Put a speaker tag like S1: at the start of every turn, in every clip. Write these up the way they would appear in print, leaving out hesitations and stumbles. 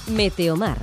S1: Meteomar.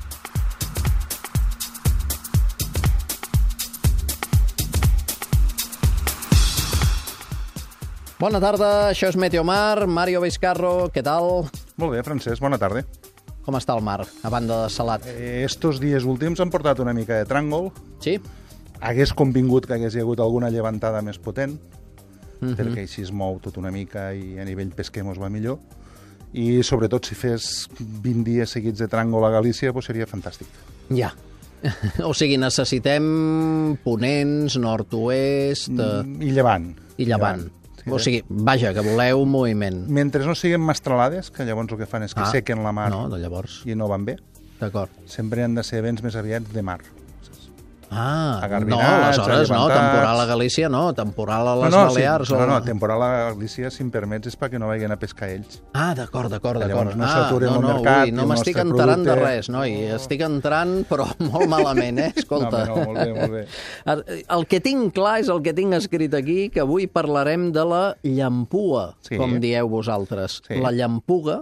S2: Bona tarda, això és Meteomar. Mario Vizcarro, què tal?
S3: Molt bé, Francesc, bona tarda.
S2: Com està el mar, a banda de salat?
S3: Estos dies últims han portat una mica de tràngol.
S2: Sí?
S3: Hagués convingut que hagués hi hagut alguna llevantada més potent, perquè així es mou tot una mica i a nivell pesquer mos va millor. I sobretot si fes 20 dies seguits de tràngol a Galícia, doncs seria fantàstic.
S2: Ja. O sigui, necessitem ponents, nord-oest...
S3: I llevant.
S2: I llevant.
S3: Sí,
S2: o sigui, vaja, que voleu moviment.
S3: Mentre no siguin mastralades, que llavors el que fan és que sequen la mar
S2: no, de llavors.
S3: i no van bé,
S2: D'acord.
S3: sempre han de ser vents més aviats de mar.
S2: No,
S3: Agarbinats,
S2: aleshores no,
S3: allevantats.
S2: temporal a Galícia no, temporal a les Balears.
S3: Sí, no, temporal a Galícia, si em permets, és perquè no vagin a pescar ells.
S2: D'acord.
S3: Llavors no s'aturen al mercat,
S2: no m'estic entrant de res, noi. Estic entrant, però molt malament, escolta.
S3: No, molt bé.
S2: El que tinc clar és el que tinc escrit aquí, que avui parlarem de la llampua, com dieu vosaltres.
S3: Sí.
S2: La llampuga,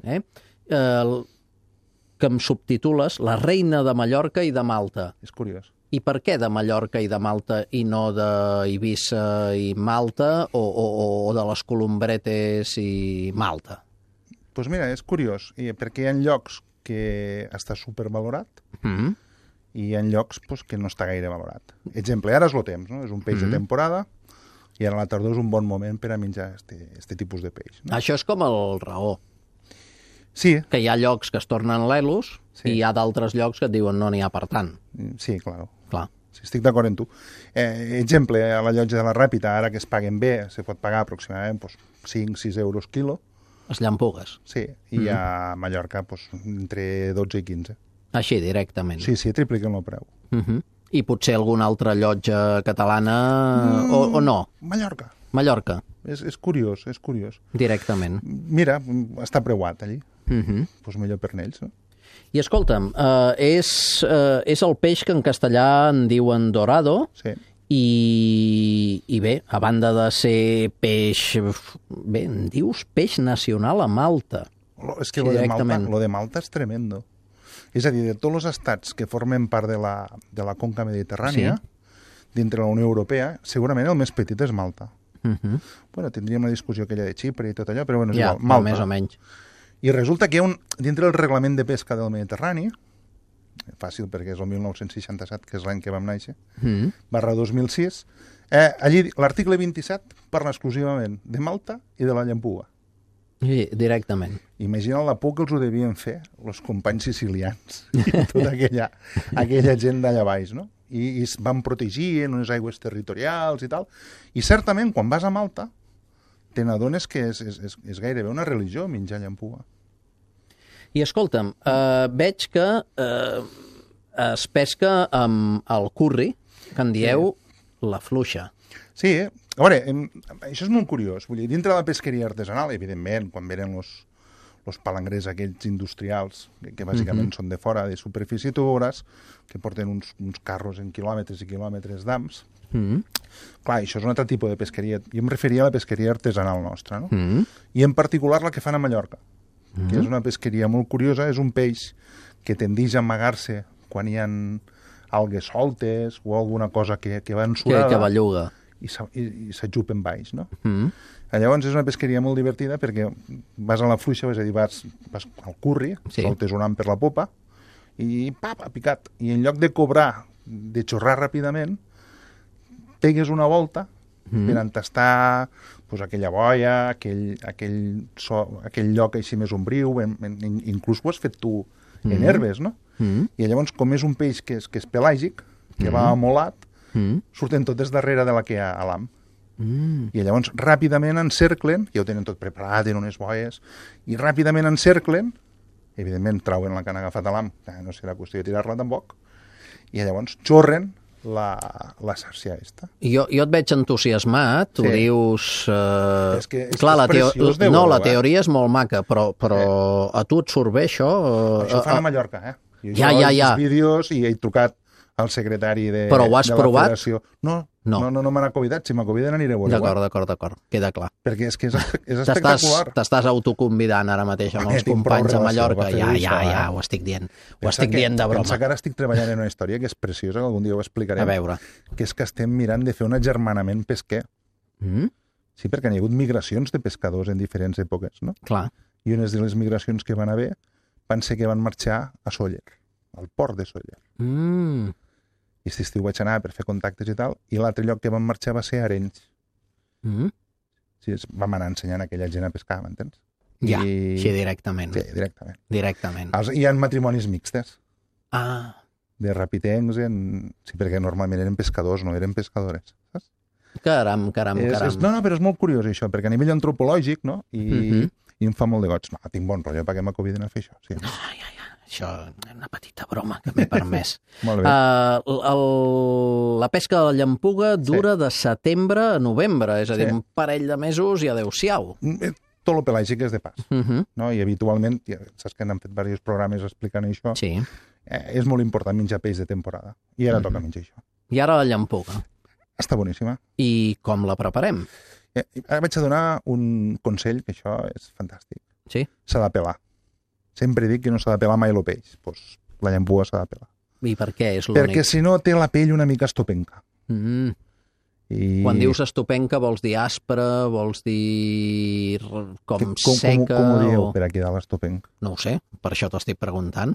S2: que em subtitules La reina de Mallorca i de Malta.
S3: És curiós.
S2: I per què de Mallorca i de Malta i no d'Eivissa i Malta o de les Columbretes i Malta?
S3: Doncs mira, és curiós, perquè hi ha llocs que està supervalorat i hi ha llocs que no està gaire valorat. Exemple, ara és el temps, no? És un peix de temporada i ara a la tardor és un bon moment per a menjar este tipus de peix. No?
S2: Això és com el raó.
S3: Sí.
S2: Que hi ha llocs que es tornen lelos i hi ha d'altres llocs que et diuen no n'hi ha per tant.
S3: Sí, clar.
S2: Sí,
S3: estic d'acord amb tu. Exemple, a la llotja de la Ràpita, ara que es paguen bé, se pot pagar aproximadament 5-6 euros quilo.
S2: Les llampugues.
S3: Sí, i a Mallorca entre 12 i 15.
S2: Així, directament.
S3: Sí, tripliquen el preu.
S2: I potser alguna altra llotja catalana o no? Mallorca.
S3: És curiós.
S2: Directament.
S3: Mira, està preuat allí. Doncs millor per ells, no?
S2: I escolta'm, és el peix que en castellà en diuen dorado, i bé, a banda de ser peix... Bé, en dius peix nacional a Malta.
S3: És que lo de Malta és tremendo. És a dir, de tots els estats que formen part de la conca mediterrània, dintre la Unió Europea, segurament el més petit és Malta. Bueno, tindríem una discussió aquella de Xipre i tot allò, però bueno, és igual. Malta.
S2: Més o menys.
S3: I resulta que hi ha dintre del reglament de pesca del Mediterrani, fàcil perquè és el 1967, que és l'any que vam néixer, / 2006, allí l'article 27 parla exclusivament de Malta i de la llampuga.
S2: Sí, directament.
S3: Imagina la por que els ho devien fer els companys sicilians i tota aquella gent d'allà baix, no? I es van protegir en unes aigües territorials i tal. I certament, quan vas a Malta, te n'adones que és gairebé una religió menjar llampuga.
S2: I escolta'm, veig que es pesca amb el curri, que en dieu la fluixa.
S3: Sí, a veure, això és molt curiós. Vull dir, dintre de la pesqueria artesanal, evidentment, quan venen els palangrers aquells industrials, que bàsicament són de fora, de superfície, tu veuràs que porten uns carros en quilòmetres i quilòmetres d'ams. Clar, això és un altre tipus de pesqueria. Jo em referia a la pesqueria artesanal nostra, no? I en particular la que fan a Mallorca, que és una pesqueria molt curiosa. És un peix que tendeix a amagar-se quan hi ha algues soltes o alguna cosa que va ensorada.
S2: Que belluga.
S3: I s'ajupen baix, no? Llavors és una pesqueria molt divertida perquè vas a la fluixa, és a dir, vas al curri, soltes un ham per la popa i ha picat. I en lloc de cobrar, de xorrar ràpidament, pegues una volta per entastar aquella boia, aquell lloc així més ombriu, inclús ho has fet tu en herbes, no? I llavors, com és un peix que és pelàgic, que va amolat, surten totes darrere de la que hi ha a l'ham. I llavors ràpidament encerclen, ja ho tenen tot preparat en unes boies, i ràpidament encerclen, evidentment trauen la que han agafat a l'ham, no serà qüestió de tirar-la tampoc, i llavors xorren la sàrcia aquesta.
S2: Jo et veig entusiasmat, tu dius...
S3: Clar,
S2: la teoria és molt maca, però a tu et surt bé això?
S3: Això ho fan a Mallorca, Jo he vist vídeos i he trucat al secretari de la federació. No,
S2: No.
S3: No m'han convidat. Si m'ha convidat aniré a veure.
S2: D'acord. Queda clar.
S3: Perquè és que és espectacular.
S2: T'estàs autoconvidant ara mateix amb els companys de Mallorca. Ja, ho estic dient. Ho estic dient de broma.
S3: Pensa que ara estic treballant en una història que és preciosa, que algun dia ho explicarem.
S2: A veure.
S3: Que és que estem mirant de fer un agermanament pesquer. Sí, perquè hi ha hagut migracions de pescadors en diferents èpoques, no?
S2: Clar.
S3: I unes de les migracions que van haver van ser que van marxar a Sóller, al port de Sóller. I aquest estiu vaig anar per fer contactes i tal, i l'altre lloc que van marxar va ser Arenys. Sí, vam anar ensenyant a aquella gent a pescar, m'entens?
S2: Ja, així directament.
S3: Sí, directament. Hi ha matrimonis mixtes. De rapitencs, sí, perquè normalment eren pescadors, no eren pescadores, saps?
S2: Caram.
S3: No, però és molt curiós això, perquè a nivell antropològic, no? I em fa molt de goig. No, tinc bon rotllo perquè m'acobiden a fer això. Sí.
S2: Això és una petita broma que m'he permès.
S3: Molt bé.
S2: La pesca de la llampuga dura de setembre a novembre, és a dir, un parell de mesos i adeu-siau.
S3: Tot el pelàgic és de pas. No? I habitualment, saps que n'han fet diversos programes explicant això, és molt important menjar peix de temporada. I ara toca menjar això.
S2: I ara la llampuga.
S3: Està boníssima.
S2: I com la preparem?
S3: Ara vaig a donar un consell, que això és fantàstic.
S2: Sí?
S3: S'ha de pelar. Sempre dic que no s'ha de pelar mai el peix. Doncs la llampuga s'ha de pelar.
S2: I per què és l'únic?
S3: Perquè si no té la pell una mica estopenca.
S2: Quan dius estopenca vols dir aspre, vols dir com seca?
S3: Com ho dieu per aquí dalt, estopenca?
S2: No ho sé, per això t'estic preguntant.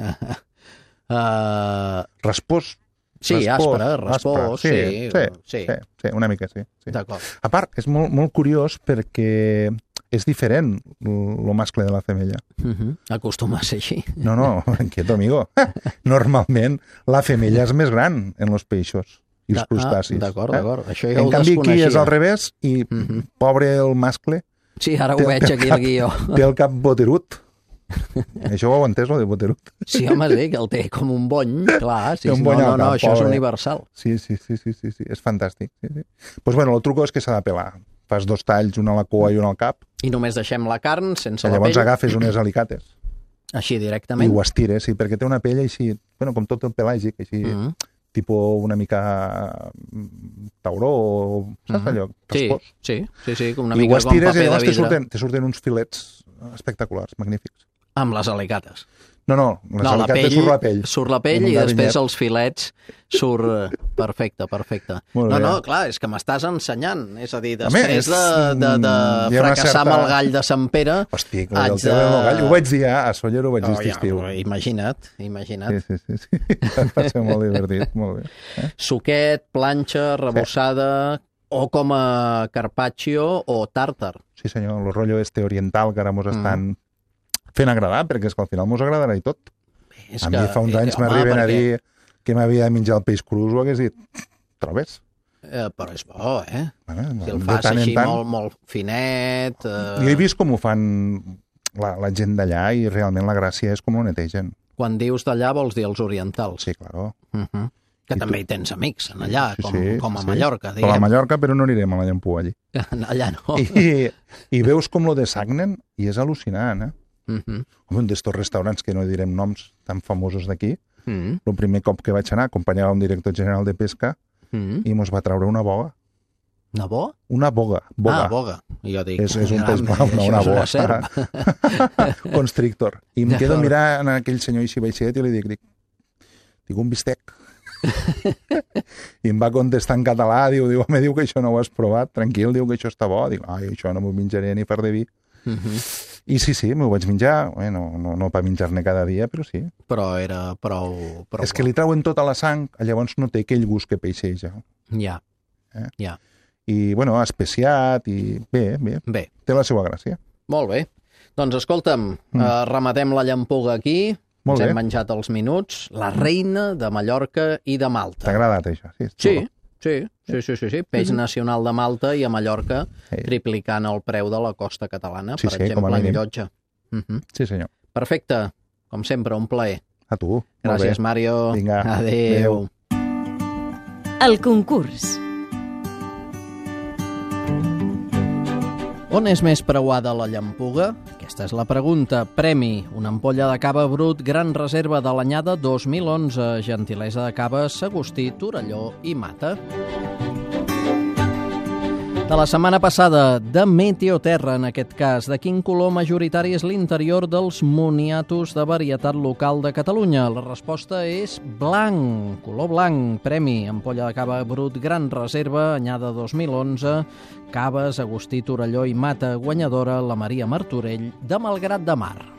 S3: Respós.
S2: Sí, raspós,
S3: sí, una mica, sí.
S2: D'acord.
S3: A part, és molt curiós perquè és diferent el mascle de la femella.
S2: Acostuma a ser així.
S3: No, quieto, amigo. Normalment, la femella és més gran en els peixos i els crustacis.
S2: D'acord. Això ja
S3: ho desconeixia. En canvi, aquí és al revés i pobre el mascle...
S2: Sí, ara ho veig aquí al guió.
S3: Té el cap boterut. Això ho heu entès, el de boterut?
S2: Sí, home, sí, que el té com un bony, clar. No, això és universal.
S3: Sí, és fantàstic. Doncs bueno, el truco és que s'ha de pelar. Fas 2 talls, una a la cua i una al cap.
S2: I només deixem la carn sense la pell.
S3: Llavors agafes unes alicates.
S2: Així directament?
S3: I ho estires, sí, perquè té una pell així, bueno, com tot el pelàgic, així, tipus una mica tauró, saps allò? Raspós.
S2: Sí, com una mica com paper de vidre.
S3: I ho estires i llavors te surten uns filets espectaculars, magnífics.
S2: Amb les alicates.
S3: No, les alicates surt la pell.
S2: Surt la pell i després els filets surt... Perfecte. No, clar, és que m'estàs ensenyant. És a dir, després de fracassar amb el gall de Sant Pere...
S3: Hosti, el teu gall. Ho vaig dir a Sóller, ho vaig dir estiu.
S2: Imagina't.
S3: Sí. Va ser molt divertit, molt bé.
S2: Suquet, planxa, rebossada... O com a carpaccio o tàrtar.
S3: Sí, senyor, el rotllo oriental que ara mos estan fent agradar, perquè és que al final mos agradarà i tot. A mi fa uns anys m'arriben a dir que m'havia de menjar el peix cru, ho hagués dit, trobes?
S2: Però és bo, Si el fas així molt finet...
S3: Jo he vist com ho fan la gent d'allà i realment la gràcia és com ho netegen.
S2: Quan dius d'allà vols dir els orientals.
S3: Sí, claro.
S2: Que també hi tens amics allà, com a Mallorca, diguem.
S3: Com a Mallorca, però no anirem a la llampuga allí.
S2: Allà no.
S3: I veus com lo desagnen i és al·lucinant, Un d'estos restaurants que no direm noms tan famosos d'aquí, el primer cop que vaig anar acompanyava un director general de pesca i mos va traure una boga.
S2: Una boga?
S3: Una boga.
S2: Boga. Jo dic...
S3: És un peix blau, no una boga. Constrictor. I em quedo mirant a aquell senyor així baixet i li dic un bistec. I em va contestar en català, diu, que això no ho has provat, tranquil, diu que això està bo, dic, això no m'ho menjaré ni per de vi. I sí, m'ho vaig menjar, no per menjar-ne cada dia, però sí.
S2: Però era prou
S3: és que li trauen tota la sang, llavors no té aquell gust que peixeja.
S2: Ja.
S3: I, bueno, especiat i bé, té la seva gràcia.
S2: Molt bé. Doncs escolta'm, rematem la llampuga aquí. Ens hem menjat els minuts. La reina de Mallorca i de Malta.
S3: T'ha agradat, això?
S2: Sí. Peix nacional de Malta i a Mallorca triplicant el preu de la costa catalana, per exemple, en Llotja.
S3: Sí, senyor.
S2: Perfecte. Com sempre, un plaer.
S3: A tu.
S2: Gràcies, Mario.
S3: Vinga.
S2: Adéu.
S1: El concurs.
S2: On és més preuada la llampuga? Aquesta és la pregunta. Premi: una ampolla de cava brut Gran Reserva de l'anyada 2011. Gentilesa de Caves, Sagustí, Torelló i Mata. De la setmana passada, de Meteoterra, en aquest cas. De quin color majoritari és l'interior dels moniatos de varietat local de Catalunya? La resposta és blanc, color blanc. Premi, ampolla de cava brut Gran Reserva, anyada 2011, caves Agustí Torelló i Mata, guanyadora la Maria Martorell de Malgrat de Mar.